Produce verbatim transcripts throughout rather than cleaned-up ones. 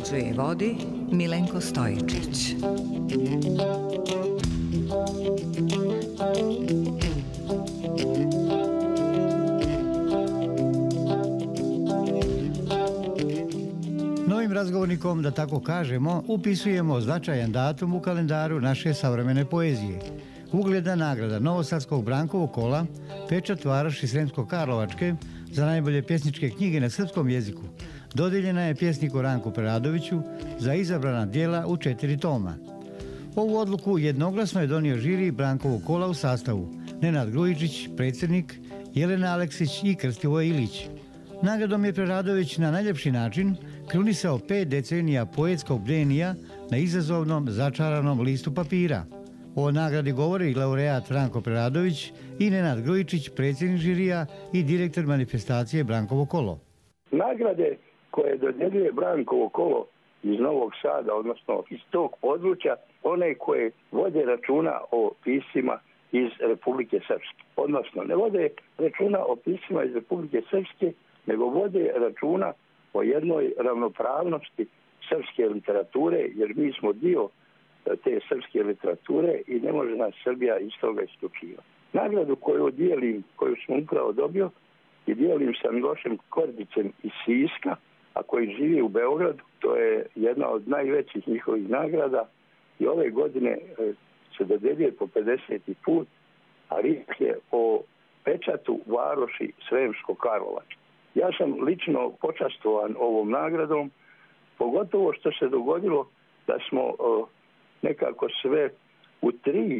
uređuje i vodi Milenko Stojičić. Novim razgovornikom, da tako kažemo, upisujemo značajan datum u kalendaru naše savremene poezije. Ugledna nagrada Novosadskog Brankovog kola, pečat Varoši Sremsko-Karlovačke za najbolje pjesničke knjige na srpskom jeziku, dodijeljena je pjesniku Ranku Preradoviću za izabrana djela u četiri toma. Ovu odluku jednoglasno je donio žiri Brankovog kola u sastavu Nenad Grujičić, predsjednik, Jelena Aleksić i Krstivoje Ilić. Nagradom je Preradović na najljepši način krunisao pet decenija poetskog bdenija na izazovnom, začaranom listu papira. O nagradi govori i laureat Ranko Preradović i Nenad Grujičić, predsjednik žirija i direktor manifestacije Brankovo kolo. Nagrade koje dodjeljuje Brankovo kolo iz Novog Sada, odnosno iz tog područja, one koje vode računa o piscima iz Republike Srpske. Odnosno, ne vode računa o piscima iz Republike Srpske, nego vode računa o jednoj ravnopravnosti srpske literature, jer mi smo dio te srpske literature i ne može nas Srbija iz toga isključivati. Nagradu koju dijelim, koju sam upravo dobio, i dijelim sa Milošem Kordicem iz Siska, a koji živi u Beogradu. To je jedna od najvećih njihovih nagrada i ove godine se dodeljuje po pedeseti put, a riječ je o pečatu Varoši Sremsko-Karlovačke. Ja sam lično počastvovan ovom nagradom, pogotovo što se dogodilo da smo o, nekako sve u tri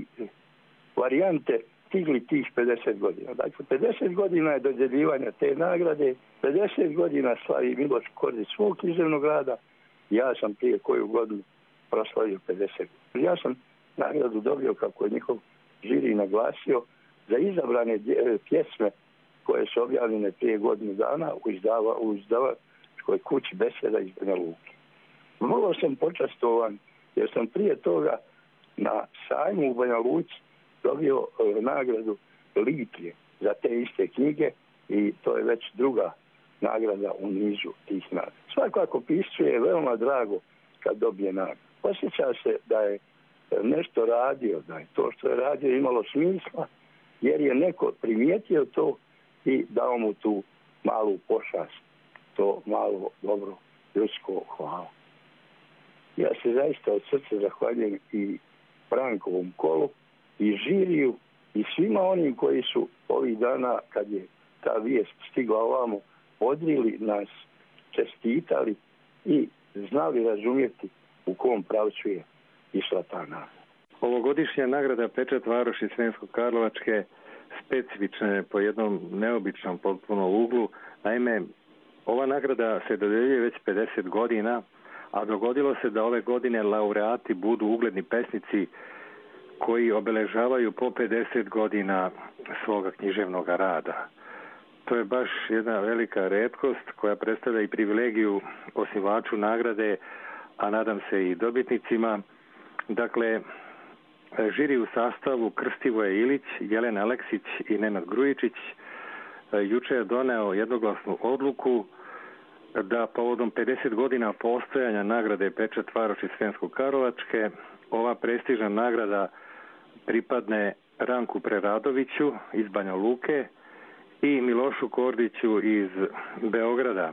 varijante stigli tih pedeset godina. Dakle, pedeset godina je dodjeljivanja te nagrade, pedeset godina slavi Miloš Kordić svog književnog rada, ja sam prije koju godinu proslavio pedeset. Ja sam nagradu dobio, kako je njihov žiri naglasio, za izabrane pjesme koje su objavljene prije godinu dana u, izdava, u izdavačkoj kući Beseda iz Banja Luke. Vrlo sam počastovan jer sam prije toga na sajmu u Banja Luci dobio e, nagradu Litrije za te iste knjige i to je već druga nagrada u nizu tih nagrada. Svakako piscu je veoma drago kad dobije nagradu. Osjeća se da je nešto radio, da je to što je radio imalo smisla, jer je neko primijetio to i dao mu tu malu pošast, to malo dobro ljudsko hvala. Ja se zaista od srca zahvaljujem i Brankovom kolu, i žiriju, i svima onim koji su ovih dana, kad je ta vijest stigla ovamo, odrili nas, čestitali i znali razumjeti u kom pravcu je išla ta nagrada. Ovogodišnja nagrada pečat Varoši Sremsko-Karlovačke specifična je po jednom neobičnom potpuno uglu. Naime, ova nagrada se dodeljuje već pedeset godina, a dogodilo se da ove godine laureati budu ugledni pesnici koji obeležavaju po pedeset godina svoga književnog rada. To je baš jedna velika retkost koja predstavlja i privilegiju osnivaču nagrade, a nadam se i dobitnicima. Dakle, žiri u sastavu Krstivoje Ilić, Jelena Aleksić i Nenad Grujičić juče je doneo jednoglasnu odluku da povodom pedeset godina postojanja nagrade pečat Varoši Sremsko-Karlovačke ova prestižna nagrada pripadne Ranku Preradoviću iz Banja Luke i Milošu Kordiću iz Beograda.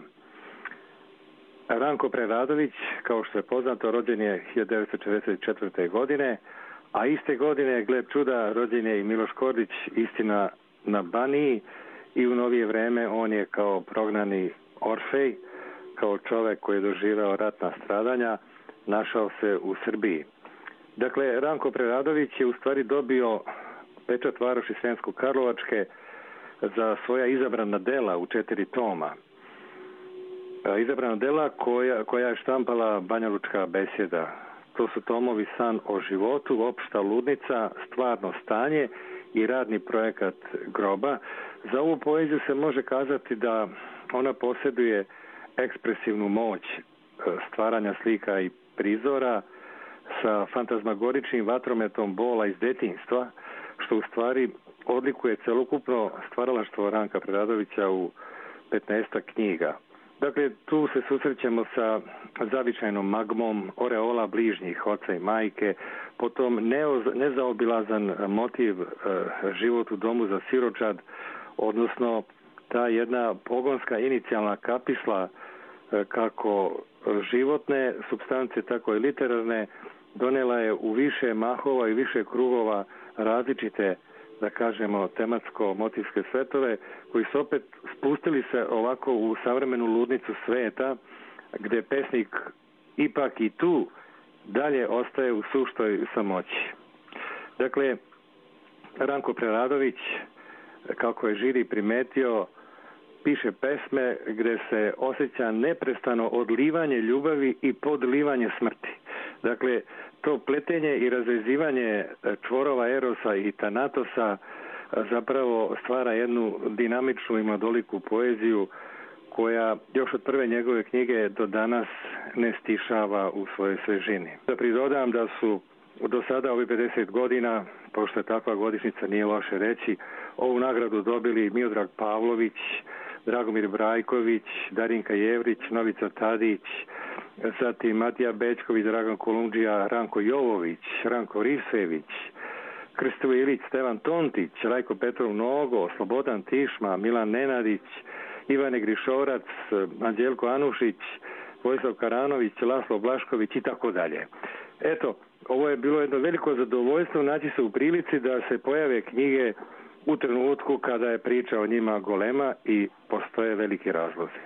Ranko Preradović, kao što je poznato, rođen je hiljadu devetsto četrdeset četvrte. godine, a iste godine, gled čuda, rođen je i Miloš Kordić, istina na Baniji, i u novije vreme on je kao prognani Orfej, kao čovjek koji je doživeo ratna stradanja, našao se u Srbiji. Dakle, Ranko Preradović je u stvari dobio pečat Varoši Sremsko-Karlovačke za svoja izabrana dela u četiri toma. Izabrana dela koja, koja je štampala Banjalučka besjeda. To su tomovi San o životu, Opšta ludnica, Stvarno stanje i radni projekat groba. Za ovu poeziju se može kazati da ona posjeduje ekspresivnu moć stvaranja slika i prizora sa fantazmagoričnim vatrometom bola iz detinjstva, što u stvari odlikuje celokupno stvaralaštvo Ranka Preradovića u petnaestak knjiga. Dakle, tu se susrećemo sa zavičajnom magmom oreola bližnjih oca i majke, potom nezaobilazan motiv život u domu za siročad, odnosno ta jedna pogonska inicijalna kapisla kako životne supstance, tako i literarne, donela je u više mahova i više krugova različite, da kažemo, tematsko-motivske svetove, koji su opet spustili se ovako u savremenu ludnicu sveta, gde pesnik ipak i tu dalje ostaje u suštoj samoći. Dakle, Ranko Preradović, kako je žiri primetio, piše pesme gde se osjeća neprestano odlivanje ljubavi i podlivanje smrti. Dakle, to pletenje i razvezivanje čvorova Erosa i Tanatosa zapravo stvara jednu dinamičnu i mladoliku poeziju koja još od prve njegove knjige do danas ne stišava u svojoj svežini. Da pridodam da su do sada ovih pedeset godina, pošto je takva godišnjica, nije loše reći, ovu nagradu dobili Miodrag Pavlović, Dragomir Brajković, Darinka Jevrić, Novica Tadić, zatim Matija Bečković, Dragan Kolundžija, Ranko Jovović, Ranko Risević, Krsto Ilić, Stevan Tontić, Rajko Petrov Nogo, Slobodan Tišma, Milan Nenadić, Ivane Grišorac, Anđelko Anušić, Vojislav Karanović, Laslo Blašković i tako dalje. Eto, ovo je bilo jedno veliko zadovoljstvo naći se u prilici da se pojave knjige u trenutku kada je priča o njima golema i postoje veliki razlozi.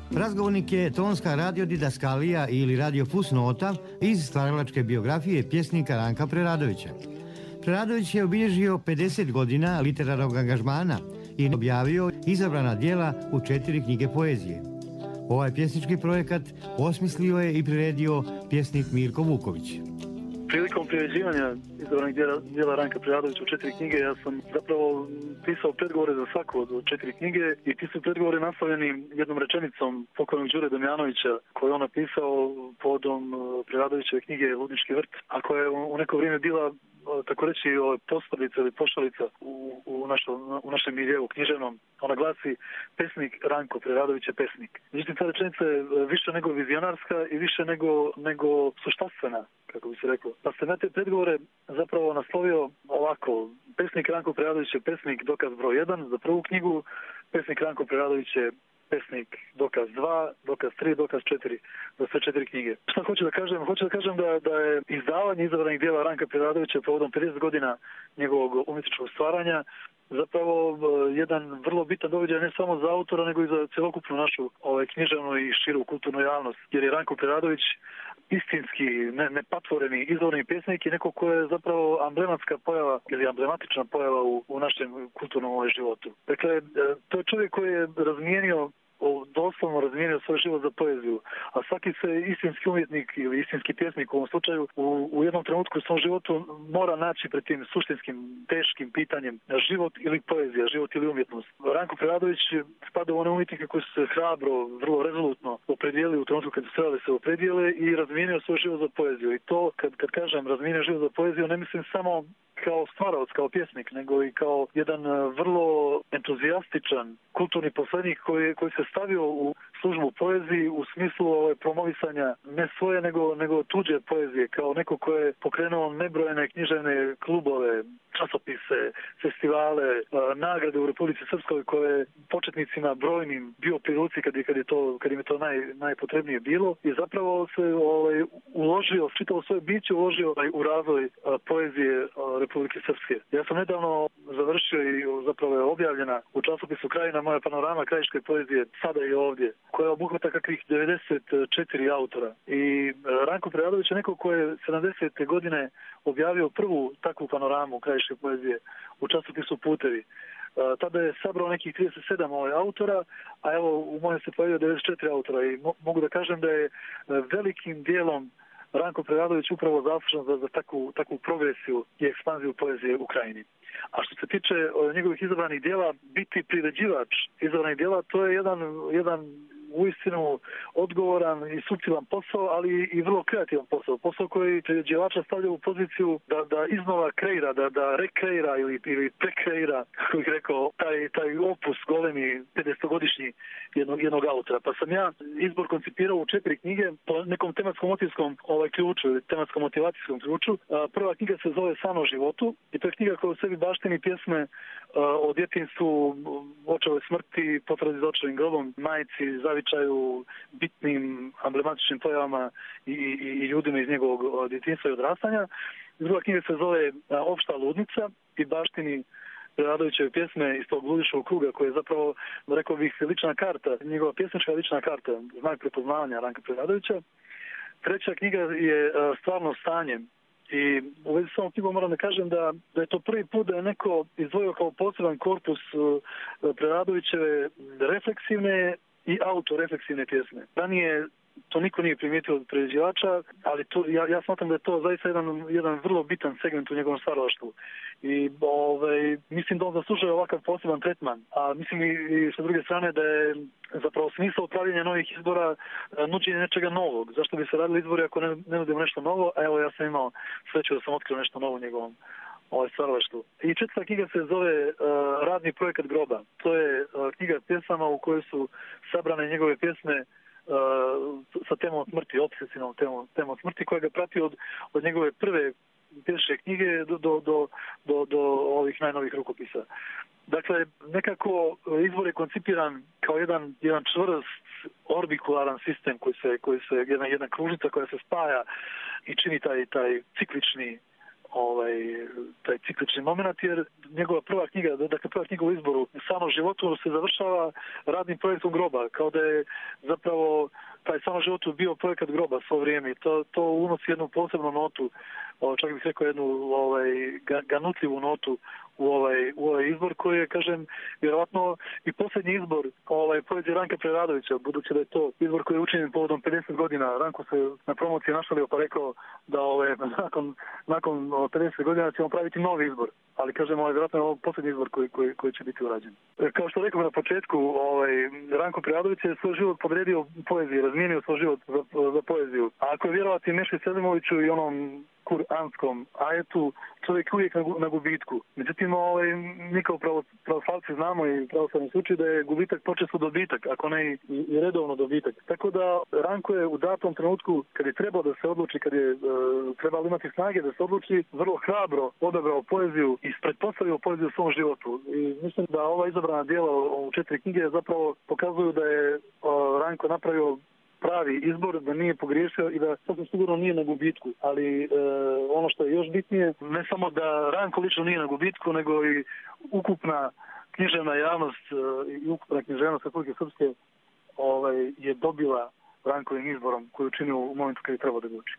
Razgovornik je tonska radiodidaskalija ili radio fusnota iz stvaralačke biografije pjesnika Ranka Preradovića. Preradović je obilježio pedeset godina literarnog angažmana i objavio izabrana djela u četiri knjige poezije. Ovaj pjesnički projekat osmislio je i priredio pjesnik Mirko Vuković. Prilikom priređivanja izabranih djela, djela Ranka Preradovića u četiri knjige, ja sam zapravo pisao predgovore za svaku od četiri knjige i ti su predgovore nastavljeni jednom rečenicom pokojnog Đure Damjanovića koju je on napisao povodom Preradovićeve knjige Ludnički vrt, a koja je u neko vrijeme bila tako reći poslovica ili pošalica u, u, našo, u našem miljeu književnom. Ona glasi: pesnik Ranko Preradović je pesnik. Međutim, ta rečenica je više nego vizionarska i više nego, nego suštastvena, kako bi se reklo. Pa se na te predgovore zapravo naslovio ovako: pesnik Ranko Preradović je pesnik, dokaz broj jedan za prvu knjigu, pesnik Ranko Preradović je pesnik dokaz dva, dokaz tri, dokaz četiri, za sve četiri knjige. Šta hoću da kažem? Hoću da kažem da, da je izdavanje izabranih djela Ranka Preradovića povodom pedeset godina njegovog umjetničkog stvaranja zapravo jedan vrlo bitan događaj ne samo za autora, nego i za celokupnu našu ovaj, književnu i širu kulturnu javnost. Jer je Ranko Preradović istinski, ne, nepatvoreni, izvorni pjesnik i neko ko je zapravo emblematska pojava ili emblematična pojava u, u našem kulturnom ovaj, životu. Dakle, to je čovjek koji je razmijenio doslovno razmijenio svoj život za poeziju, a svaki se istinski umjetnik ili istinski pjesnik u ovom slučaju u, u jednom trenutku u svom životu mora naći pred tim suštinskim, teškim pitanjem život ili poezija, život ili umjetnost. Ranko Preradović spada u one umjetnike koji su se hrabro, vrlo rezolutno opredijelili u trenutku kad su trebali se opredijele i razmijenio svoj život za poeziju. I to, kad, kad kažem razmijenio život za poeziju, ne mislim samo kao stvaraoc, kao pjesnik, nego i kao jedan vrlo entuzijastičan kulturni posrednik koji, koji se stavio u službu poeziji u smislu ovaj, promovisanja ne svoje nego, nego tuđe poezije, kao neko ko je pokrenuo nebrojene književne klubove, časopise, festivale, nagrade u Republici Srpskoj koje početnicima brojnim bio pri ruci kad, kad je to, kad im je to naj, najpotrebnije bilo i zapravo se ovaj, uložio, čitavo svoje biće uložio ovaj, u razvoj a, poezije a, Republike Srpske. Ja sam nedavno završio i zapravo je objavljena u časopisu Krajina moja panorama krajiške poezije sada i ovdje, koja obuhvata kakvih devedeset četiri autora. I Ranko Preradović je neko ko je sedamdesete godine objavio prvu takvu panoramu krajiške poezije u časopisu Putevi. Uh, tada je sabrao nekih trideset sedam ovaj, autora, a evo u mojem se pojavio devedeset četiri autora i mo- mogu da kažem da je uh, velikim dijelom Ranko Preradović upravo zaslužan za, za takvu, takvu progresiju i ekspanziju poezije u Krajini. A što se tiče uh, njegovih izabranih djela, biti priređivač izabranih djela, to je jedan, jedan uistinu odgovoran i suptilan posao, ali i vrlo kreativan posao. Posao koji priređivača stavlja u poziciju da, da iznova kreira, da, da rekreira ili, ili prekreira, kako bih rekao, taj, taj opus golemi pedesetogodišnji jednog, jednog autora. Pa sam ja izbor koncipirao u četiri knjige po nekom tematskom motivskom ovaj, ključu ili tematskom motivacijskom ključu. Prva knjiga se zove San o životu i to je knjiga koja u sebi baštini pjesme o djetinjstvu, očevoj smrti, potrazi za očevim grobom, majci, zavičaju, bitnim, emblematičnim pojavama i, i, i ljudima iz njegovog djetinjstva i odrastanja. Druga knjiga se zove Opšta ludnica i baštini Preradovićeve pjesme iz tog ludiškog kruga koji je zapravo, rekao bih, lična karta, njegova pjesnička lična karta, znak prepoznavanja Ranka Preradovića. Treća knjiga je Stvarno stanje. I u vezi s ovom knjigom moram da kažem da, da je to prvi put da je neko izdvojio kao poseban korpus uh, Preradovićeve refleksivne i autorefleksivne pjesme. Ranije to niko nije primijetio od priređivača, ali to, ja, ja smatram da je to zaista jedan, jedan vrlo bitan segment u njegovom stvaralaštvu. I ovaj, mislim da on zaslužuje ovakav poseban tretman. A mislim i, i sa druge strane da je zapravo smisao upravljanja novih izbora nuđenje nečega novog. Zašto bi se radili izbori ako ne, ne nudimo nešto novo? A evo ja sam imao sreću da sam otkrio nešto novo u njegovom ovaj stvaralaštvu. I četvrta knjiga se zove uh, Radni projekat groba. To je uh, knjiga pjesama u kojoj su sabrane njegove pjesme Uh, sa temom smrti, obsesivnom temom, temom smrti koja ga prati od, od njegove prve pjesničke knjige do, do, do, do, do ovih najnovih rukopisa. Dakle, nekako izbor je koncipiran kao jedan, jedan čvrst orbikularan sistem koji se, koji se jedna, jedna kružnica koja se spaja i čini taj, taj ciklični ovaj, taj ciklični moment, jer njegova prva knjiga, dakle prva knjiga u izboru Samo životu se završava radnim projektom Groba, kao da je zapravo taj Samo životu bio projekat Groba svo vrijeme. To, to unosi jednu posebnu notu, čak bih rekao jednu ovaj, ganutljivu notu u ovaj, u ovaj izbor koji je, kažem, vjerovatno i posljednji izbor ovaj, poezije Ranka Preradovića, budući da je to izbor koji je učinjen povodom pedeset godina. Ranko se na promociji našalio pa rekao da ovaj, nakon, nakon pedeset godina ćemo praviti novi izbor. Ali, kažem, ovaj, vjerojatno je ovo posljednji izbor koji, koji, koji će biti urađen. Kao što rekao na početku, ovaj, Ranko Preradović je svoj život podredio poeziji, razmijenio svoj život za, za poeziju. A ako je vjerovati Meši Selimoviću i onom kuranskom ajetu, čovjek uvijek na, na gubitku. Međutim, ovaj, mi kao pravo, pravoslavci znamo i pravoslavni se uči da je gubitak počesto dobitak, ako ne i, i redovno dobitak. Tako da Ranko je u datom trenutku, kad je trebao da se odluči, kad je e, trebalo imati snage da se odluči, vrlo hrabro odabrao poeziju i pretpostavio poeziju u svom životu. I mislim da ova izabrana djela u četiri knjige zapravo pokazuju da je o, Ranko napravio pravi izbor, da nije pogriješio i da sasvim sigurno nije na gubitku. Ali e, ono što je još bitnije, ne samo da Ranko lično nije na gubitku, nego i ukupna književna javnost e, i ukupna književnost Republike Srpske ovaj, je dobila Rankovim izborom koji je učinio u momentu kad je trebao da ga učini.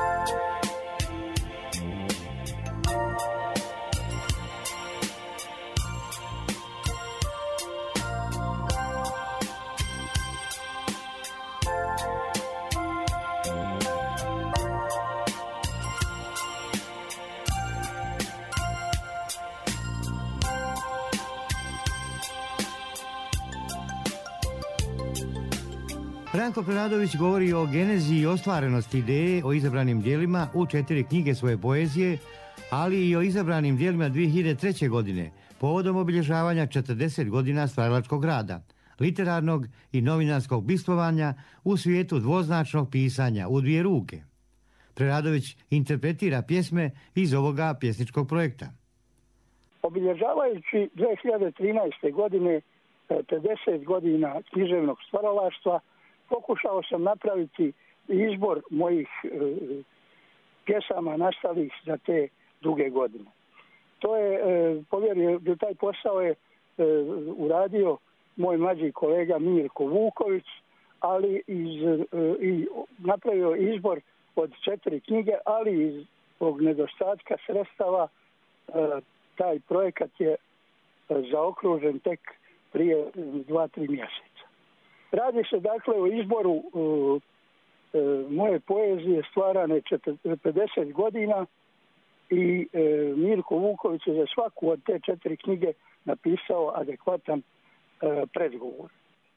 Ranko Preradović govori o genezi i ostvarenosti ideje o izabranim djelima u četiri knjige svoje poezije, ali i o izabranim djelima dvije hiljade treće. godine, povodom obilježavanja četrdeset godina stvaralačkog rada, literarnog i novinarskog bivstvovanja u svijetu dvoznačnog pisanja u dvije ruke. Preradović interpretira pjesme iz ovoga pjesničkog projekta. Obilježavajući dvije hiljade trinaeste. godine pedeset godina književnog stvaralaštva, pokušao sam napraviti izbor mojih e, pjesama nastalih za te druge godine. To je, e, povjerio, taj posao je e, uradio moj mlađi kolega Mirko Vuković, ali iz, e, i napravio izbor od četiri knjige, ali iz ovog nedostatka sredstava e, taj projekat je e, zaokružen tek prije dva, tri mjeseca. Radi se dakle o izboru uh, uh, moje poezije stvarane pedeset godina i uh, Mirko Vuković je za svaku od te četiri knjige napisao adekvatan uh, predgovor.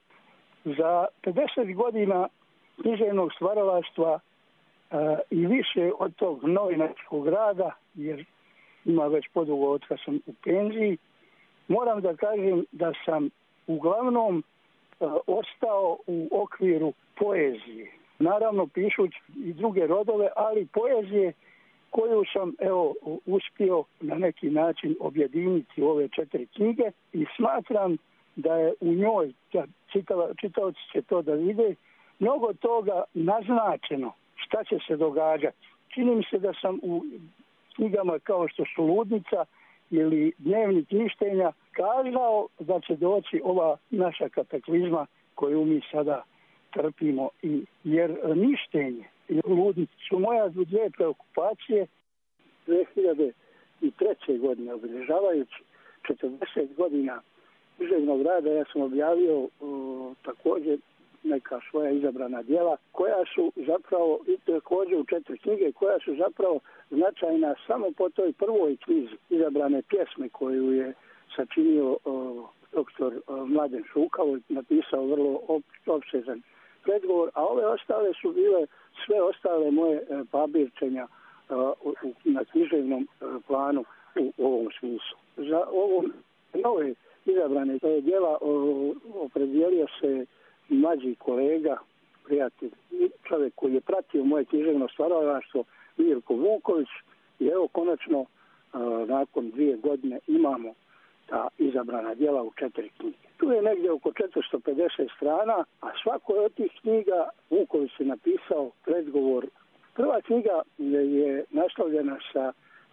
Za pedeset godina književnog stvaralaštva uh, i više od tog novinarskog rada, jer ima već podugo od kad sam u penziji, moram da kažem da sam uglavnom uh, ostao u okviru poezije. Naravno pišući i druge rodove, ali poezije koju sam evo uspio na neki način objediniti u ove četiri knjige i smatram da je u njoj, čitaoci će to da vide, mnogo toga naznačeno šta će se događati. Čini mi se da sam u knjigama kao što su Ludnica ili Dnevnik ništenja kazao da će doći ova naša kataklizma koju mi sada trpimo. I, jer ništenje i Ludnica su moja dvije preokupacije. Dvije hiljade treće. godine obilježavajući četrdeset godina književnog rada ja sam objavio o, također neka svoja izabrana djela koja su zapravo i također u četiri knjige koja su zapravo značajna samo po toj prvoj knjizi izabrane pjesme koju je sačinio o, doktor o, Mladen Šukalo, napisao vrlo op, opsežan predgovor, a ove ostale su bile sve ostale moje e, pabirčenja e, u, na književnom e, planu u, u ovom smislu. Za ovo nove izabrane djela opredijelio se mlađi kolega, prijatelj, čovjek koji je pratio moje književno stvaralaštvo, Mirko Vuković, i evo konačno nakon dvije godine imamo ta izabrana djela u četiri knjige. Tu je negdje oko četiristo pedeset strana, a svako od tih knjiga Vuković je napisao predgovor. Prva knjiga je naslovljena sa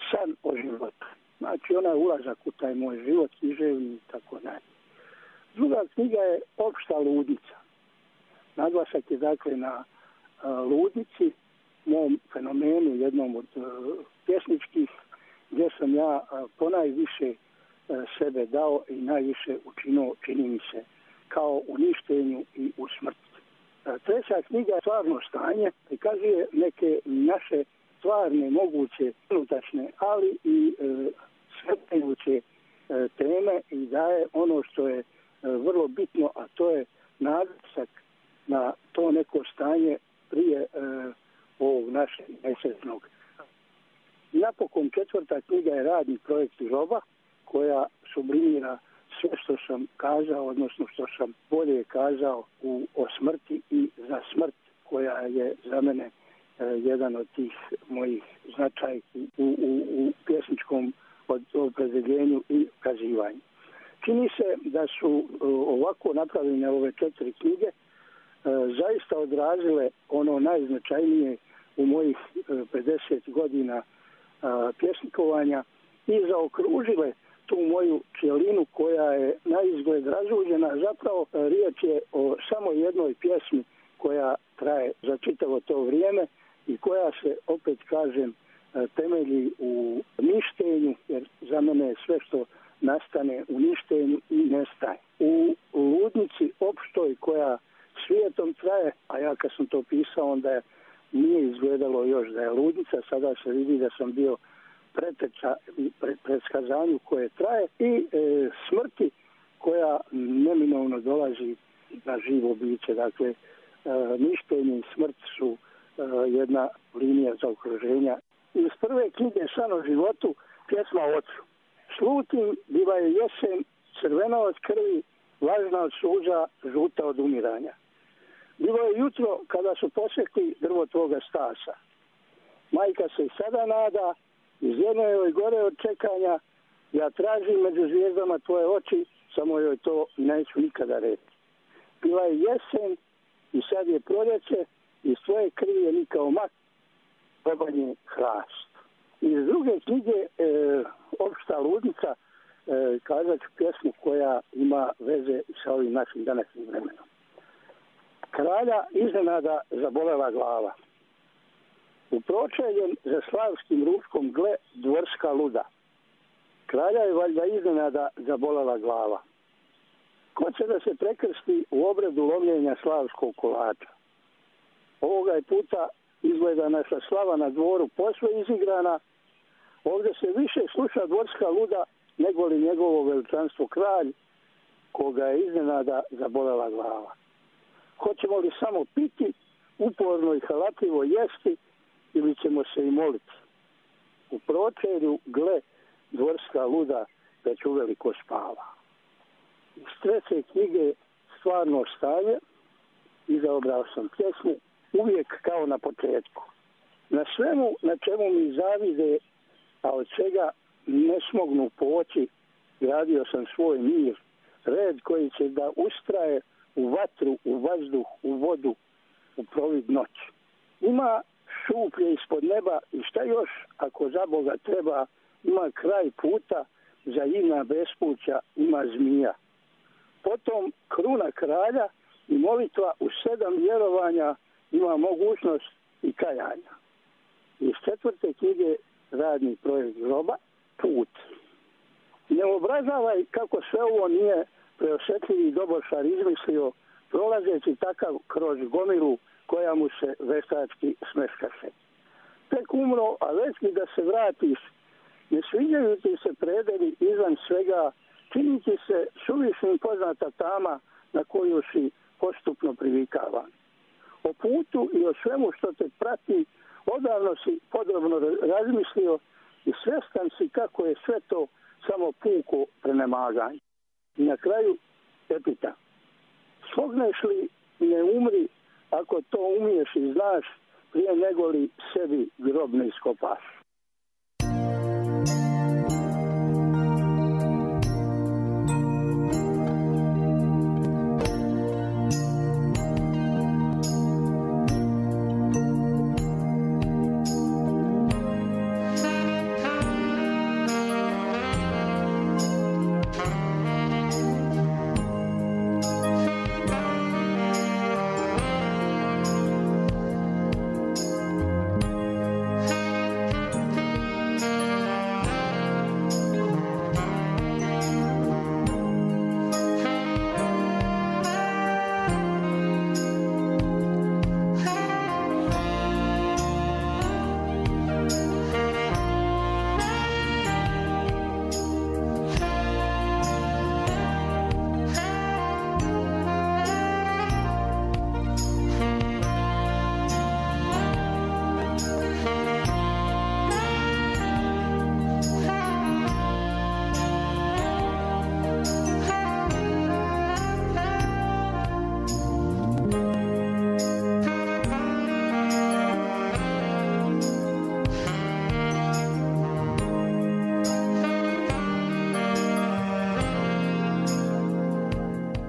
san o životu. Znači onaj ulazak u taj moj život, književni i tako dalje. Druga knjiga je Opšta ludnica. Naglasak je dakle na uh, ludnici, mom fenomenu, jednom od uh, pjesničkih, gdje sam ja uh, ponajviše uh, sebe dao i najviše učinio, čini mi se, kao uništenju i u smrti. Uh, treća knjiga je Stvarno stanje, prikazuje neke naše stvarne, moguće, unutrašnje, ali i uh, svetljuće uh, teme i daje ono što je uh, vrlo bitno, a to je naglasak na to neko stanje prije uh, ovog našeg nesretnog. Napokon četvrta knjiga je Radni projekt Roba, koja sublimira sve što sam kazao, odnosno što sam bolje kazao u, o smrti i za smrt, koja je za mene uh, jedan od tih mojih značajki u, u, u pjesničkom opredeljenju i kazivanju. Čini se da su uh, ovako napravljene ove četiri knjige uh, zaista odrazile ono najznačajnije u mojih uh, pedeset godina uh, pjesnikovanja i zaokružile tu moju cijelinu koja je na izgled razuđena. Zapravo uh, riječ je o samo jednoj pjesmi koja traje za čitavo to vrijeme i koja se, opet kažem, uh, temelji u ništenju, jer za mene je sve što nastane u ništenju i nestaje. U ludnici opštoj koja svijetom traje, a ja kad sam to pisao onda je, nije izgledalo još da je ludnica, sada se vidi da sam bio preteča i pre, predskazanju koje traje i e, smrti koja neminovno dolazi na živo biće. Dakle, e, ništenje i smrt su e, jedna linija za okruženja. Iz prve knjige San o životu, pjesma Ocu. Slutim, bila je jesen, crvena od krvi, vlažna od suza, žuta od umiranja. Bilo je jutro kada su posjekli drvo tvoga stasa. Majka se i sada nada, iz jedne joj gore od čekanja, ja tražim među zvijezdama tvoje oči, samo joj to neću nikada reći. Bila je jesen i sad je proljeće, iz tvoje krvi je nikao mak, trebanje hrast. Iz druge knjige e, Opšta ludnica e, kazat ću pjesmu koja ima veze sa ovim našim današnjim vremenom. Kralja iznenada zabolela glava. U pročeljem za slavskim ručkom gle dvorska luda. Kralja je valjda iznenada zabolela glava. Ko će da se prekrsti u obredu lomljenja slavskog kolača? Ovoga je puta izgleda naša slava na dvoru posve izigrana. Ovdje se više sluša dvorska luda nego li njegovo veličanstvo kralj, koga je iznenada zabolela glava. Hoćemo li samo piti, uporno i halatljivo jesti, ili ćemo se i moliti? U pročelju gle dvorska luda već uveliko spava. Iz treće knjige Stvarno stanje izabrao sam pjesmu Uvijek kao na početku. Na svemu na čemu mi zavide, a od čega ne smognu poći, gradio sam svoj mir, red koji će da ustraje u vatru, u vazduh, u vodu, u provid noć. Ima šuplje ispod neba i šta još ako za Boga treba, ima kraj puta, za ina bespuća ima zmija. Potom kruna kralja i molitva u sedam vjerovanja ima mogućnost i kajanja. Iz četvrte knjige Radni projekt Roba, Put. Ne obražavaj kako sve ovo nije preosjetljivi dobošar izmislio, prolazeći takav kroz gomilu koja mu se veštački smeškaše. Tek umro, a već mi da se vratiš, ne sviđaju ti se predeli izvan svega, čini ti se suvišnim poznata tama na koju si postupno privikavan. O putu i o svemu što te prati odavno si podrobno razmislio i svjestan si kako je sve to samo puko prenemaganje. I na kraju epita. Smogneš li ne umri ako to umiješ i znaš prije nego li sebi grob ne iskopaš.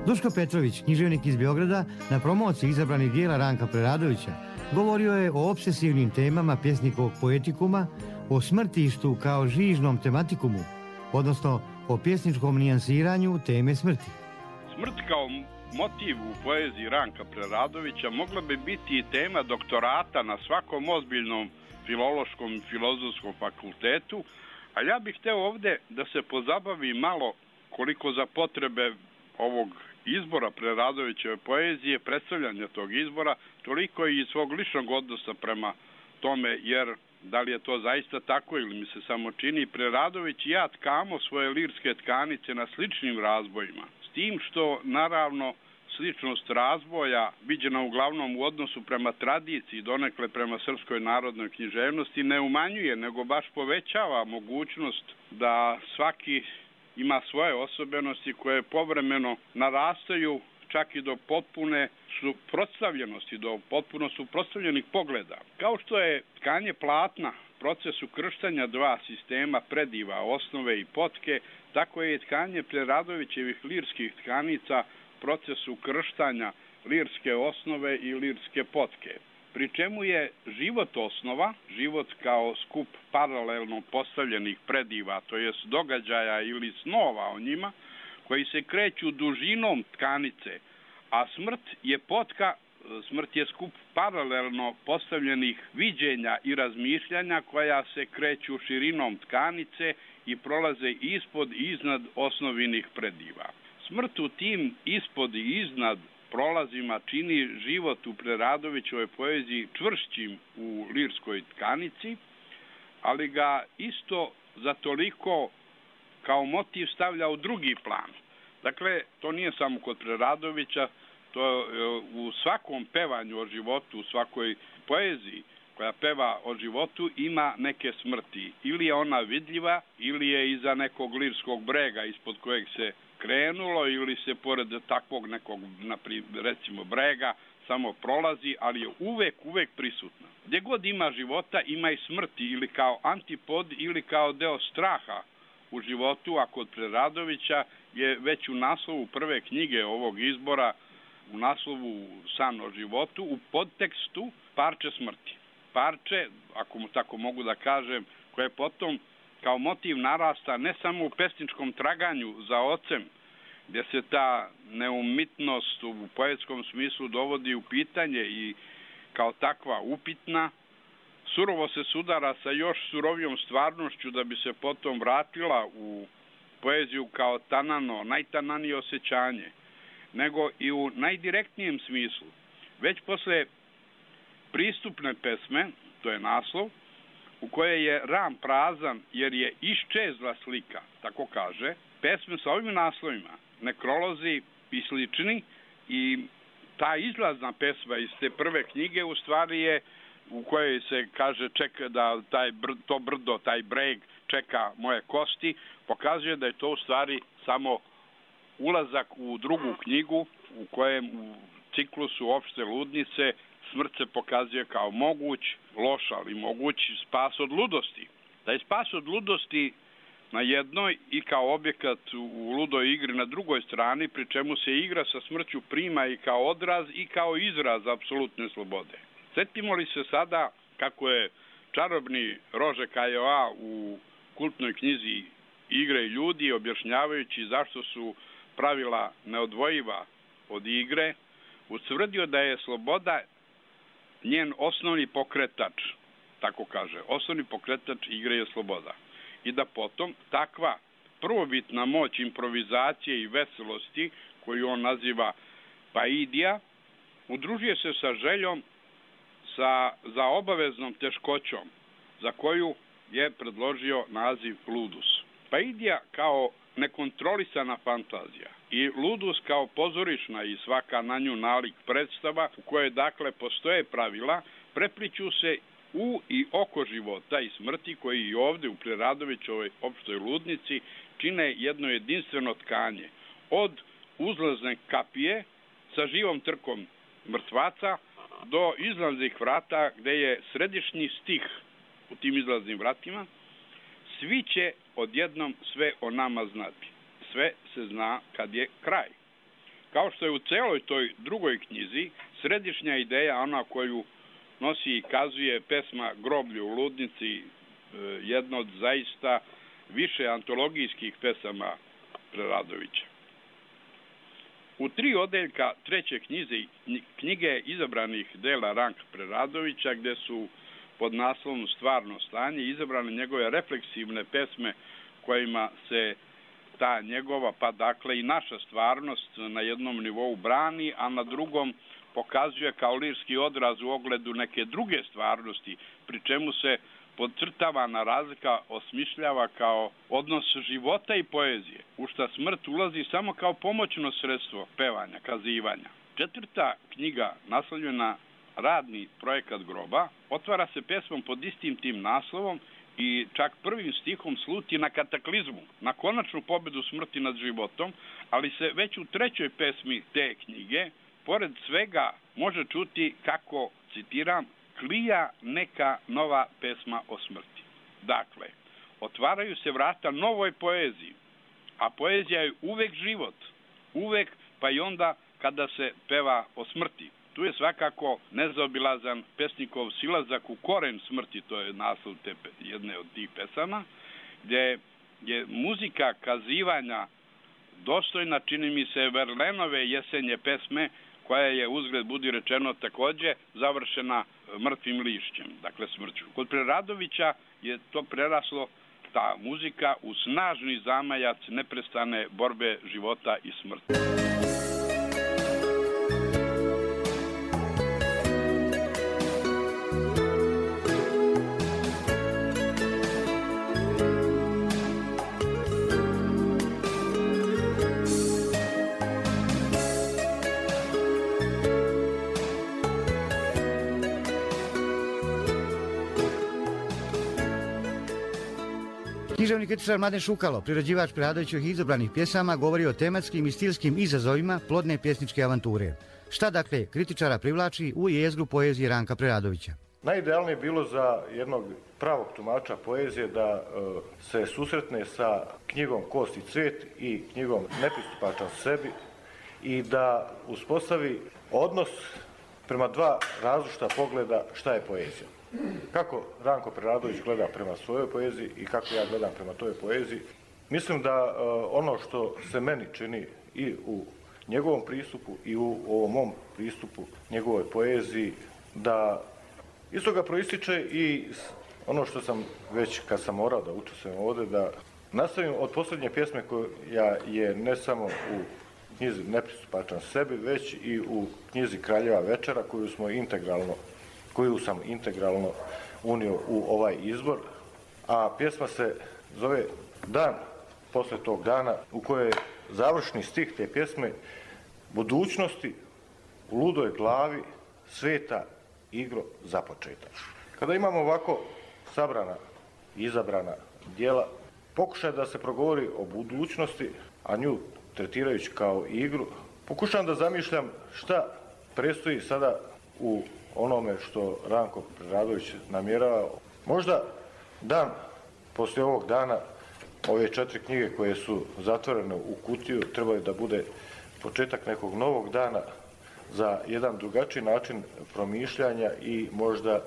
Duško Petrović, književnik iz Beograda, na promociji izabranih dijela Ranka Preradovića, govorio je o obsesivnim temama pjesnikovog poetikuma, o smrtištu kao žižnom tematikumu, odnosno o pjesničkom nijansiranju teme smrti. Smrt kao motiv u poeziji Ranka Preradovića mogla bi biti i tema doktorata na svakom ozbiljnom filološkom i filozofskom fakultetu, a ja bih hteo ovde da se pozabavi malo koliko za potrebe ovog izbora Preradovićeve poezije, predstavljanja tog izbora, toliko i svog ličnog odnosa prema tome, jer da li je to zaista tako ili mi se samo čini, Preradović i ja tkamo svoje lirske tkanice na sličnim razbojima. S tim što, naravno, sličnost razvoja, viđena uglavnom u odnosu prema tradiciji, donekle prema srpskoj narodnoj književnosti, ne umanjuje, nego baš povećava mogućnost da svaki ima svoje osobenosti koje povremeno narastaju čak i do potpune suprotstavljenosti, do potpuno suprotstavljenih pogleda. Kao što je tkanje platna proces ukrštanja dva sistema prediva, osnove i potke, tako je i tkanje Preradovićevih lirskih tkanica proces ukrštanja lirske osnove i lirske potke. Pri čemu je život osnova, život kao skup paralelno postavljenih prediva, to jest događaja ili snova o njima, koji se kreću dužinom tkanice, a smrt je potka, smrt je skup paralelno postavljenih viđenja i razmišljanja koja se kreću širinom tkanice i prolaze ispod i iznad osnovinih prediva. Smrt u tim ispod i iznad prolazima čini život u Preradovićevoj poeziji čvršćim u lirskoj tkanici, ali ga isto za toliko kao motiv stavlja u drugi plan. Dakle, to nije samo kod Preradovića, to u svakom pevanju o životu, u svakoj poeziji koja peva o životu ima neke smrti. Ili je ona vidljiva, ili je iza nekog lirskog brega ispod kojeg se krenulo, ili se pored takvog nekog, recimo, brega samo prolazi, ali je uvek, uvek prisutna. Gdje god ima života, ima i smrti, ili kao antipod, ili kao deo straha u životu, a kod Preradovića je već u naslovu prve knjige ovog izbora, u naslovu San o životu, u podtekstu parče smrti. Parče, ako mu tako mogu da kažem, koje potom kao motiv narasta ne samo u pesničkom traganju za ocem, gdje se ta neumitnost u poetskom smislu dovodi u pitanje i kao takva upitna, surovo se sudara sa još surovijom stvarnošću da bi se potom vratila u poeziju kao tanano, najtananije osjećanje, nego i u najdirektnijem smislu. Već posle pristupne pesme, to je naslov, u kojoj je ram prazan jer je iščezla slika, tako kaže, pesme sa ovim naslovima, nekrolozi i slični, i ta izlazna pesma iz te prve knjige u stvari je u kojoj se kaže čeka da taj br, to brdo, taj breg čeka moje kosti, pokazuje da je to u stvari samo ulazak u drugu knjigu u kojem u ciklusu opšte ludnice smrt se pokazuje kao moguć, loš, ali moguć spas od ludosti. Da je spas od ludosti na jednoj i kao objekat u ludoj igri na drugoj strani, pri čemu se igra sa smrću prima i kao odraz i kao izraz apsolutne slobode. Sjetimo li se sada kako je čarobni Rože Kajoa u kultnoj knjizi Igre i ljudi, objašnjavajući zašto su pravila neodvojiva od igre, utvrdio da je sloboda njen osnovni pokretač, tako kaže, osnovni pokretač igre je sloboda. I da potom takva prvobitna moć improvizacije i veselosti, koju on naziva paidija, udružuje se sa željom sa, za obaveznom teškoćom, za koju je predložio naziv ludus. Paidija kao nekontrolisana fantazija i ludus kao pozorišna i svaka na nju nalik predstava u kojoj dakle postoje pravila, prepliću se u i oko života i smrti koji i ovde u Preradovićovoj opštoj ludnici čine jedno jedinstveno tkanje. Od uzlazne kapije sa živom trkom mrtvaca do izlaznih vrata gde je središnji stih u tim izlaznim vratima, svi će odjednom sve o nama znati. Sve se zna kad je kraj. Kao što je u celoj toj drugoj knjizi, središnja ideja, ona koju nosi i kazuje pesma Groblje u ludnici, jedna od zaista više antologijskih pesama Preradovića. U tri odeljka treće knjize, knjige izabranih dela Ranka Preradovića, gde su pod naslovom Stvarno stanje izabrane njegove refleksivne pesme kojima se ta njegova, pa dakle i naša stvarnost na jednom nivou brani, a na drugom pokazuje kao lirski odraz u ogledu neke druge stvarnosti, pri čemu se podcrtavana razlika osmišljava kao odnos života i poezije, u šta smrt ulazi samo kao pomoćno sredstvo pevanja, kazivanja. Četvrta knjiga, naslovljena Radni projekat groba, otvara se pesmom pod istim tim naslovom i čak prvim stihom sluti na kataklizmu, na konačnu pobedu smrti nad životom, ali se već u trećoj pesmi te knjige, pored svega, može čuti kako, citiram, klija neka nova pesma o smrti. Dakle, otvaraju se vrata novoj poeziji, a poezija je uvek život, uvek, pa i onda kada se peva o smrti. Tu je svakako nezaobilazan pesnikov silazak u koren smrti, to je naslov te, jedne od tih pesama, gdje je muzika kazivanja dostojna, čini mi se, Verlenove jesenje pesme, koja je, uzgled budi rečeno, takođe završena mrtvim lišćem, dakle smrću. Kod Preradovića je to preraslo, ta muzika, u snažni zamajac neprestane borbe života i smrti. Književni kritičar Mladen Šukalo, priređivač Preradovićevih izabranih pjesama, govori o tematskim i stilskim izazovima plodne pjesničke avanture. Šta dakle kritičara privlači u jezgru poezije Ranka Preradovića? Najidealnije je bilo za jednog pravog tumača poezije da e, se susretne sa knjigom Kost i cvet i knjigom Nepristupačan sebi i da uspostavi odnos prema dva različita pogleda šta je poezija. Kako Ranko Preradović gleda prema svojoj poeziji i kako ja gledam prema toj poeziji. Mislim da uh, ono što se meni čini i u njegovom pristupu i u ovom mom pristupu njegovoj poeziji, da iz toga proističe i ono što sam već kad sam morao da učestvujem ovde, da nastavim od posljednje pjesme koja je ne samo u knjizi Nepristupačan sebi, već i u knjizi Kraljeva večera koju smo integralno koju sam integralno unio u ovaj izbor, a pjesma se zove Dan posle tog dana, u kojoj je završni stih te pjesme: budućnosti u ludoj glavi sveta igro započeta. Kada imamo ovako sabrana i izabrana djela, pokušaj da se progovori o budućnosti, a nju tretirajući kao igru, pokušam da zamišljam šta predstoji sada u onome što Ranko Preradović namjerava. Možda dan poslije ovog dana, ove četiri knjige koje su zatvorene u kutiju, trebaju da bude početak nekog novog dana za jedan drugačiji način promišljanja i možda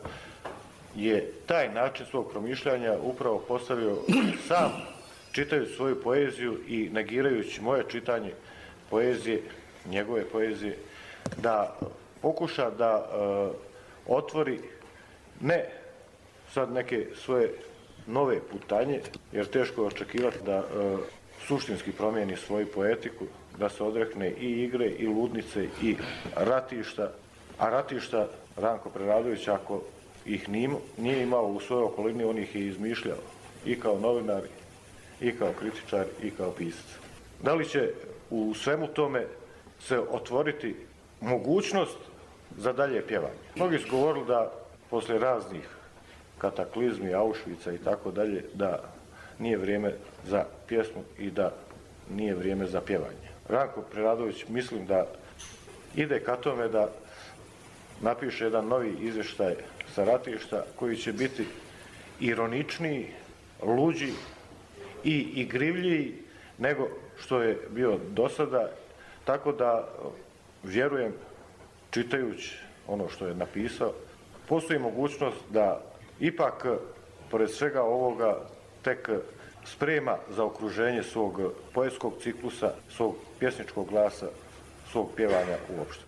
je taj način svog promišljanja upravo postavio sam, čitajući svoju poeziju i negirajući moje čitanje poezije, njegove poezije, da pokuša da uh, otvori ne sad neke svoje nove putanje, jer teško je očekivati da uh, suštinski promijeni svoju poetiku, da se odrekne i igre, i ludnice, i ratišta, a ratišta Ranko Preradović, ako ih nije imao u svojoj okolini, on ih je izmišljao i kao novinar, i kao kritičar, i kao pisac. Da li će u svemu tome se otvoriti mogućnost za dalje pjevanje? Mnogi su govorili da posle raznih kataklizmi, Auschwitza i tako dalje, da nije vrijeme za pjesmu i da nije vrijeme za pjevanje. Ranko Preradović mislim da ide ka tome da napiše jedan novi izvještaj sa ratišta koji će biti ironičniji, luđi i igrivljiji nego što je bio do sada, Tako da vjerujem, čitajući ono što je napisao, postoji mogućnost da ipak, pored svega ovoga, tek sprema za okruženje svog poetskog ciklusa, svog pjesničkog glasa, svog pjevanja uopšte.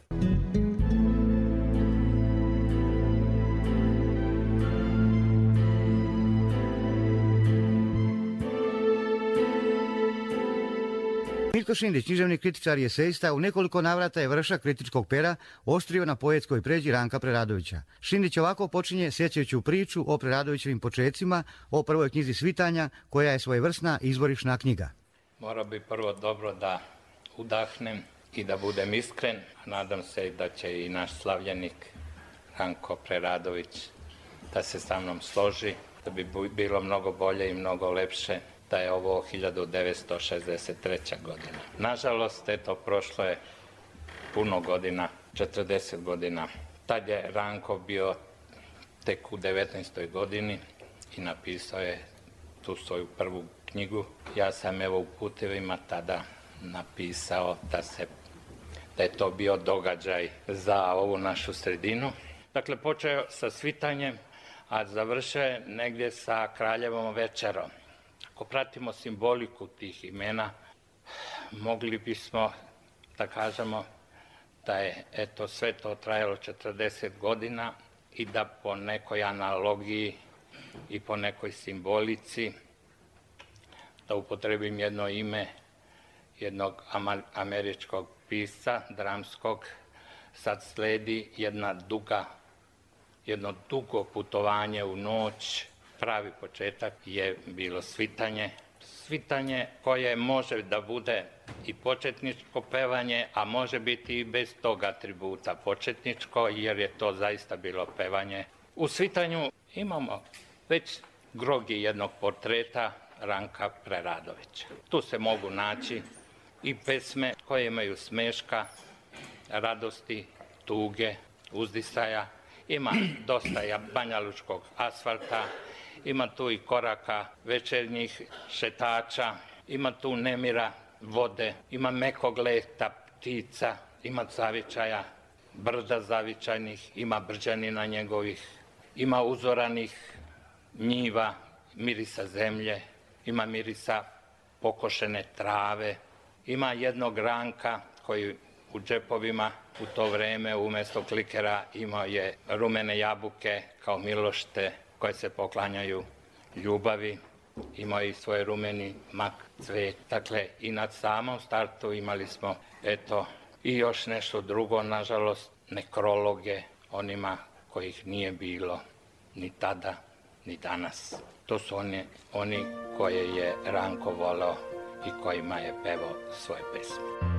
Miljko Šindić, književni kritičar i esejista, u nekoliko navrata je vršak kritičkog pera oštrio na poetskoj pređi Ranka Preradovića. Šindić ovako počinje sjećajući priču o Preradovićevim počecima, o prvoj knjizi Svitanja, koja je svojevrsna izvorišna knjiga. Mora bi prvo dobro da udahnem i da budem iskren. Nadam se da će i naš slavljenik Ranko Preradović da se sa mnom složi, da bi bilo mnogo bolje i mnogo lepše da je ovo hiljadu devetsto šezdeset treća godina. Nažalost, eto, prošlo je puno godina, četrdeset godina. Tad je Ranko bio tek u devetnaestoj godini i napisao je tu svoju prvu knjigu. Ja sam evo u Putevima tada napisao da, se, da je to bio događaj za ovu našu sredinu. Dakle, počeo sa Svitanjem, a završio je negdje sa Kraljevom večerom. Ako pratimo simboliku tih imena, mogli bismo da kažemo da je eto sve to trajalo četrdeset godina i da po nekoj analogiji i po nekoj simbolici, da upotrebim jedno ime jednog američkog pisca, dramskog, sad sledi jedna duga, jedno dugo putovanje u noć. Pravi početak je bilo Svitanje. Svitanje koje može da bude i početničko pevanje, a može biti i bez tog atributa početničko, jer je to zaista bilo pevanje. U Svitanju imamo već grogi jednog portreta Ranka Preradovića. Tu se mogu naći i pesme koje imaju smeška, radosti, tuge, uzdisaja. Ima dosta banjalučkog asfalta, ima tu i koraka večernjih šetača, ima tu nemira vode, ima mekog leta ptica, ima zavičaja, brda zavičajnih, ima brđanina njegovih, ima uzoranih njiva, mirisa zemlje, ima mirisa pokošene trave, ima jednog Ranka koji u džepovima u to vreme umjesto klikera imao je rumene jabuke kao milošte koje se poklanjaju ljubavi, imao je i svoj rumeni mak cvet. Dakle, i na samom startu imali smo, eto, i još nešto drugo, nažalost, nekrologe onima kojih nije bilo ni tada, ni danas. To su oni, oni koje je Ranko voleo i kojima je pevao svoje pesme.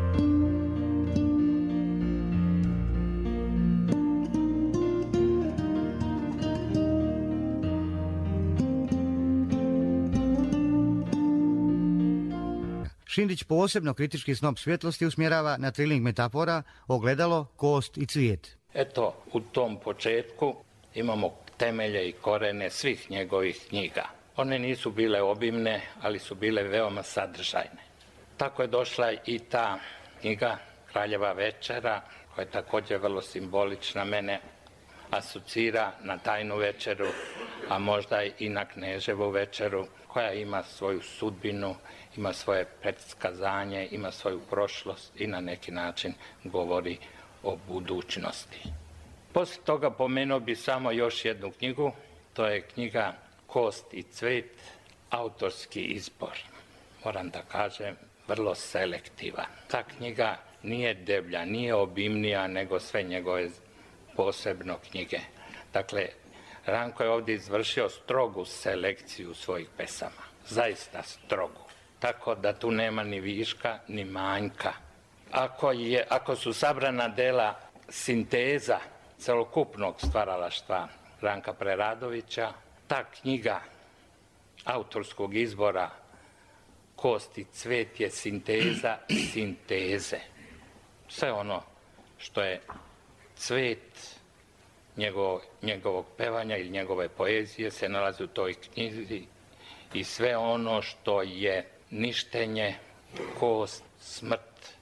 Šindić posebno kritički snop svjetlosti usmjerava na triling metafora, ogledalo, kost i cvijet. Eto, u tom početku imamo temelje i korene svih njegovih knjiga. One nisu bile obimne, ali su bile veoma sadržajne. Tako je došla i ta knjiga Kraljeva večera, koja je također vrlo simbolična, mene asocira na tajnu večeru, a možda i na Kneževu večeru, koja ima svoju sudbinu, ima svoje predskazanje, ima svoju prošlost i na neki način govori o budućnosti. Poslije toga pomenuo bi samo još jednu knjigu, to je knjiga Kost i cvet, autorski izbor. Moram da kažem, vrlo selektivan. Ta knjiga nije deblja, nije obimnija nego sve njegove posebno knjige. Dakle, Ranko je ovdje izvršio strogu selekciju svojih pesama. Zaista strogu. Tako da tu nema ni viška, ni manjka. Ako, je, ako su sabrana dela sinteza celokupnog stvaralaštva Ranka Preradovića, ta knjiga autorskog izbora Kost i cvet je sinteza sinteze. Sve ono što je cvet njegov, njegovog pevanja ili njegove poezije se nalazi u toj knjizi i sve ono što je ništenje, kost, smrt,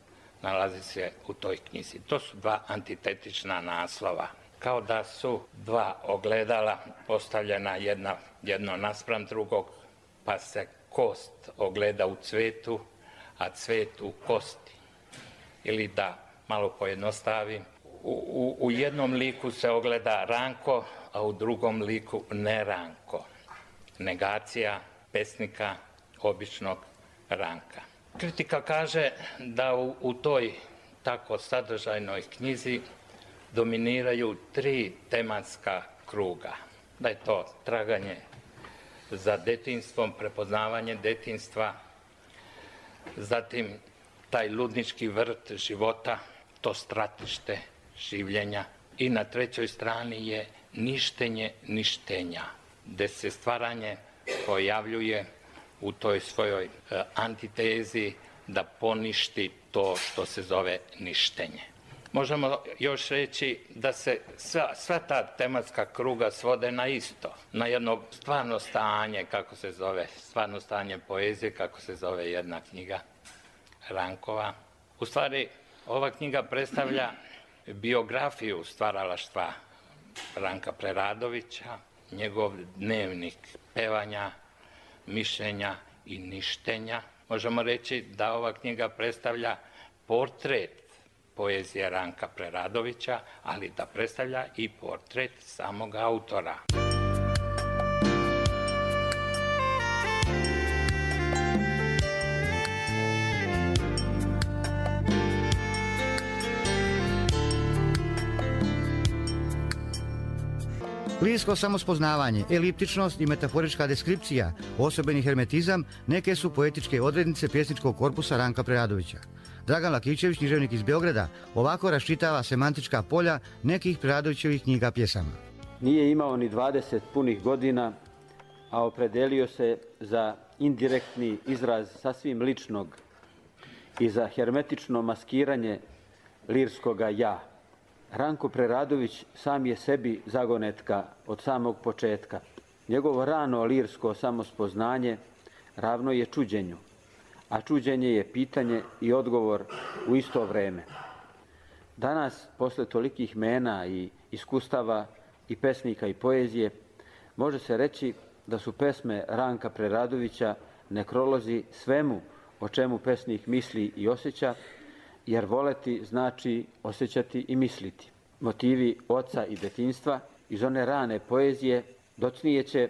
nalazi se u toj knjizi. To su dva antitetična naslova. Kao da su dva ogledala postavljena jedna, jedno naspram drugog, pa se kost ogleda u cvetu, a cvet u kosti. Ili da malo pojednostavim, u, u, u jednom liku se ogleda Ranko, a u drugom liku ne Ranko. Negacija pesnika običnog Ranka. Kritika kaže da u, u toj tako sadržajnoj knjizi dominiraju tri tematska kruga. Da je to traganje za detinjstvom, prepoznavanje detinjstva, zatim taj ludnički vrt života, to stratište življenja i na trećoj strani je ništenje ništenja, gde se stvaranje pojavljuje u toj svojoj e, antitezi da poništi to što se zove ništenje. Možemo još reći da se sva, sva ta tematska kruga svode na isto, na jedno stvarno stanje, kako se zove, stvarno stanje poezije, kako se zove jedna knjiga Rankova. U stvari, ova knjiga predstavlja biografiju stvaralaštva Ranka Preradovića, njegov dnevnik pevanja, mišljenja i ništenja. Možemo reći da ova knjiga predstavlja portret poezije Ranka Preradovića, ali da predstavlja i portret samog autora. Lirsko samospoznavanje, eliptičnost i metaforička deskripcija, osobeni hermetizam, neke su poetičke odrednice pjesničkog korpusa Ranka Preradovića. Dragan Lakićević, književnik iz Beograda, ovako raščitava semantička polja nekih Preradovićevih knjiga pjesama. Nije imao ni dvadeset punih godina, a opredelio se za indirektni izraz sasvim ličnog i za hermetično maskiranje lirskoga ja. Ranko Preradović sam je sebi zagonetka od samog početka. Njegovo rano lirsko samospoznanje ravno je čuđenju, a čuđenje je pitanje i odgovor u isto vreme. Danas, posle tolikih mena i iskustava i pesnika i poezije, može se reći da su pesme Ranka Preradovića nekrolozi svemu o čemu pesnik misli i osjeća, jer voleti znači osjećati i misliti. Motivi oca i detinjstva iz one rane poezije docnije će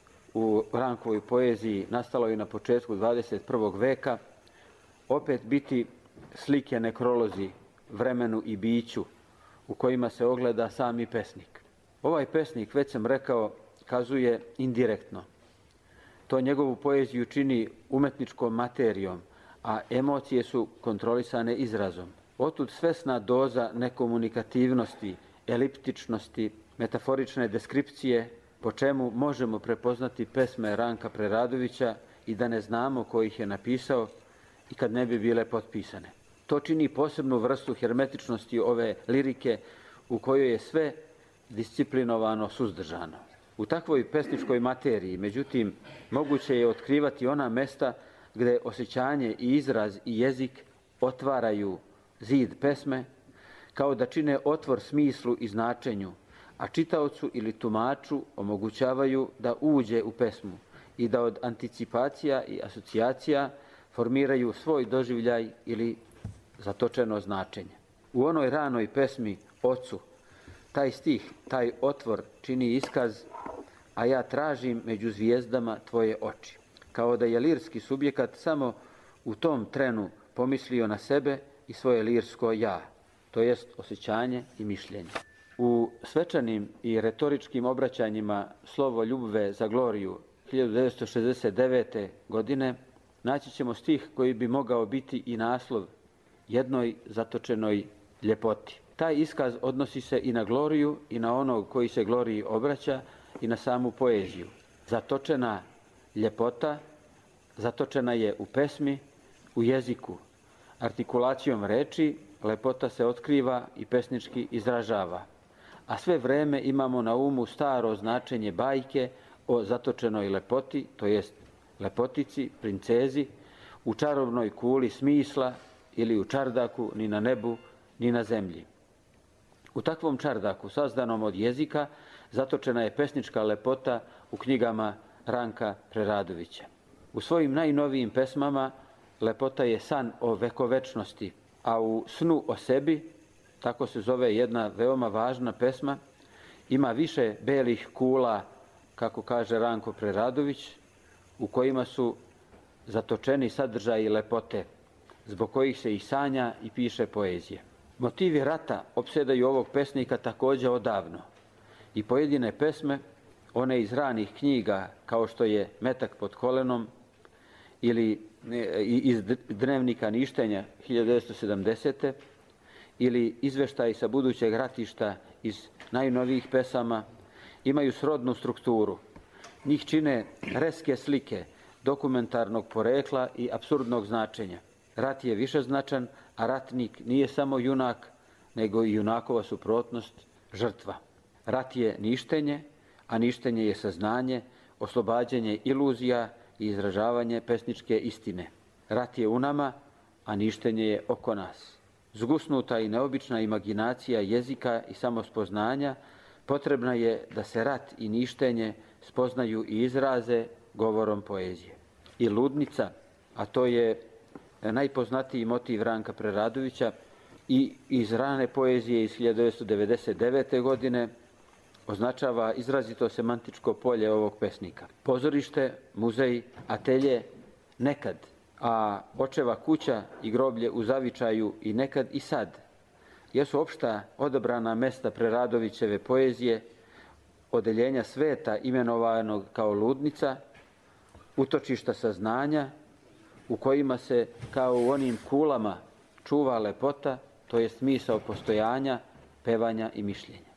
u Rankovoj poeziji, nastaloj na početku dvadeset prvog veka, opet biti slike nekrolozi vremenu i biću u kojima se ogleda sami pesnik. Ovaj pesnik, već sam rekao, kazuje indirektno. To njegovu poeziju čini umetničkom materijom, a emocije su kontrolisane izrazom. Otud svesna doza nekomunikativnosti, eliptičnosti, metaforične deskripcije, po čemu možemo prepoznati pesme Ranka Preradovića i da ne znamo ko ih je napisao i kad ne bi bile potpisane. To čini posebnu vrstu hermetičnosti ove lirike u kojoj je sve disciplinovano suzdržano. U takvoj pesničkoj materiji, međutim, moguće je otkrivati ona mesta gde osjećanje i izraz i jezik otvaraju zid pesme, kao da čine otvor smislu i značenju, a čitaocu ili tumaču omogućavaju da uđe u pesmu i da od anticipacija i asocijacija formiraju svoj doživljaj ili zatočeno značenje. U onoj ranoj pesmi Ocu, taj stih, taj otvor čini iskaz, a ja tražim među zvijezdama tvoje oči. Kao da je lirski subjekat samo u tom trenu pomislio na sebe i svoje lirsko ja, to jest osjećanje i mišljenje. U svečanim i retoričkim obraćanjima Slovo ljubve za gloriju hiljadu devetsto šezdeset devete. godine naći ćemo stih koji bi mogao biti i naslov jednoj zatočenoj ljepoti. Taj iskaz odnosi se i na gloriju i na onog koji se gloriji obraća i na samu poeziju. Zatočena ljepota zatočena je u pesmi, u jeziku. Artikulacijom reči lepota se otkriva i pesnički izražava. A sve vreme imamo na umu staro značenje bajke o zatočenoj lepoti, to jest lepotici, princezi, u čarobnoj kuli smisla ili u čardaku, ni na nebu, ni na zemlji. U takvom čardaku, sazdanom od jezika, zatočena je pesnička lepota u knjigama Ranka Preradovića. U svojim najnovijim pesmama lepota je san o vekovečnosti, a u Snu o sebi, tako se zove jedna veoma važna pesma, ima više belih kula, kako kaže Ranko Preradović, u kojima su zatočeni sadržaji lepote, zbog kojih se i sanja i piše poezije. Motivi rata opsedaju ovog pesnika također odavno i pojedine pesme, one iz ranih knjiga, kao što je Metak pod kolenom ili iz Dnevnika ništenja hiljadu devetsto sedamdesete ili Izveštaj sa budućeg ratišta iz najnovijih pesama, imaju srodnu strukturu. Njih čine reske slike dokumentarnog porekla i apsurdnog značenja. Rat je višeznačan, a ratnik nije samo junak, nego i junakova suprotnost, žrtva. Rat je ništenje, a ništenje je saznanje, oslobađanje iluzija i izražavanje pesničke istine. Rat je u nama, a ništenje je oko nas. Zgusnuta i neobična imaginacija jezika i samospoznanja potrebna je da se rat i ništenje spoznaju i izraze govorom poezije. I ludnica, a to je najpoznatiji motiv Ranka Preradovića i iz rane poezije iz hiljadu devetsto devedeset devete. godine, označava izrazito semantičko polje ovog pesnika. Pozorište, muzej, atelje, nekad, a očeva kuća i groblje u zavičaju i nekad i sad, jesu opšta odabrana mesta Preradovićeve poezije, odeljenja sveta imenovanog kao ludnica, utočišta saznanja, u kojima se kao u onim kulama čuva lepota, to je smisao postojanja, pevanja i mišljenja.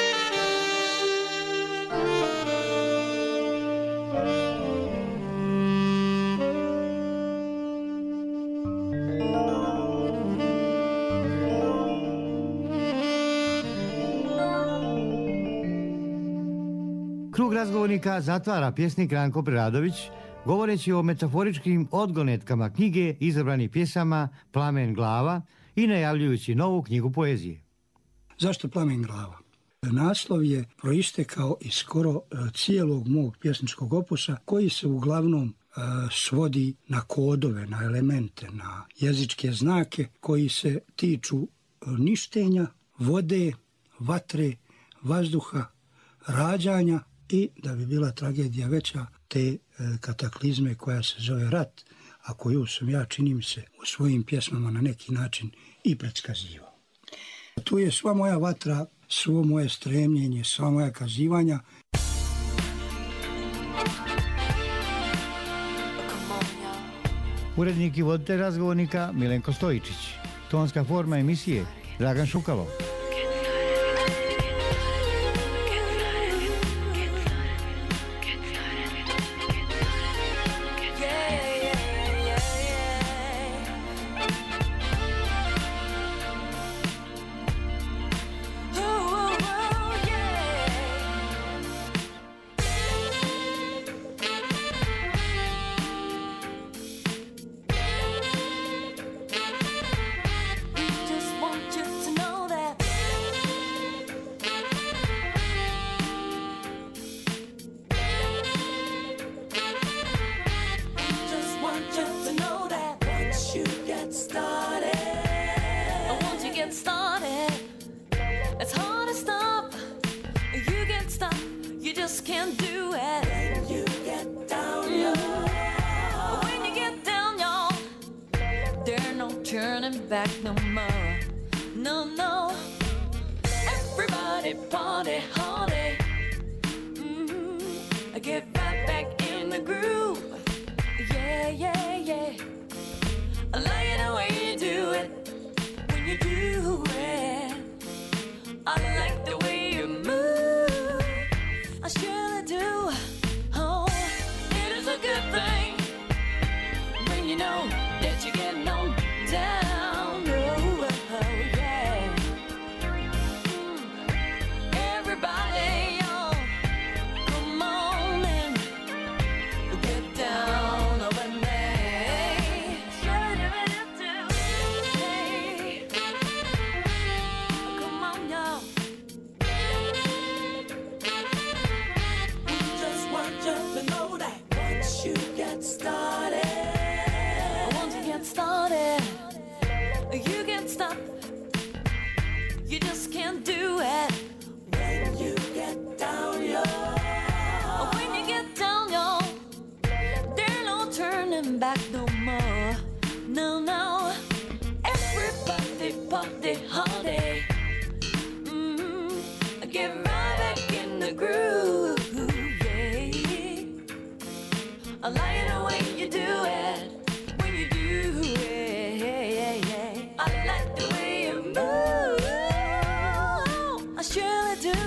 Krug razgovornika zatvara pjesnik Ranko Preradović, govoreći o metaforičkim odgonetkama knjige izabranih pjesama Plamen glava i najavljujući novu knjigu poezije. Zašto Plamen glava? Naslov je proistekao iz skoro cijelog mog pjesničkog opusa, koji se uglavnom e, svodi na kodove, na elemente, na jezičke znake koji se tiču ništenja, vode, vatre, vazduha, rađanja i, da bi bila tragedija veća, te e, kataklizme koja se zove rat, a koju sam ja, čini mi se, u svojim pjesmama na neki način i predskazivao. Tu je sva moja vatra, svo moje stremljenje, sva moja kazivanja. Urednik i voditelj razgovornika Milenko Stojičić. Tonska forma emisije Dragan Šukalo. Everybody do.